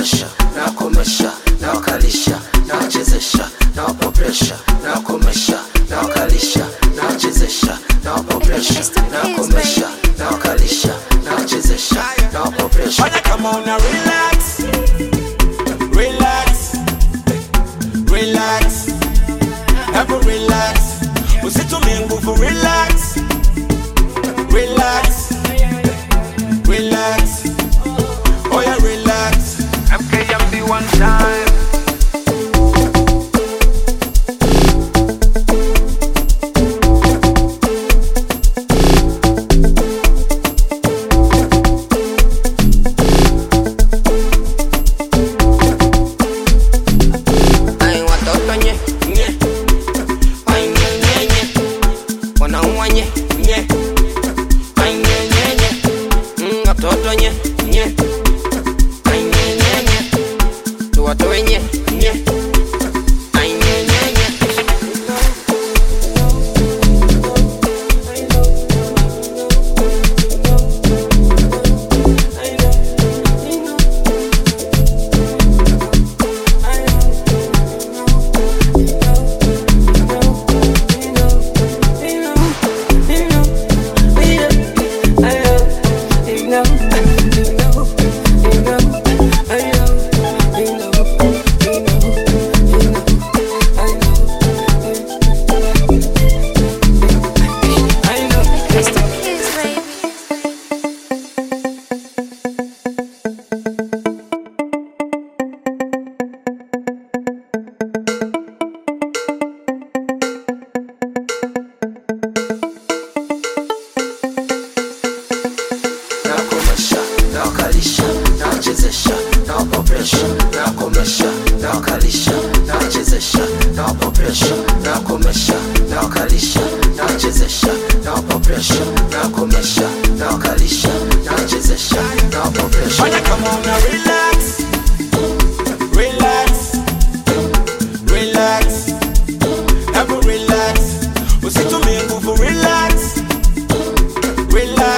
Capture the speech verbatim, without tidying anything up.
pressure, na komesha, na wakalisha, na wachezesha, na wapo pressure, na komesha, na wakalisha, na wachezesha, na wapo pressure, na komesha, na wakalisha, na wachezesha, na wapo pressure. Wanna come on now, relax, relax, relax, have a relax. Usitumie nguvu, relax, relax, relax, oh yeah, relax. M K M D one time. Wanna come on now, relax, relax, relax, have a relax. Usitumie nguvu, relax, relax.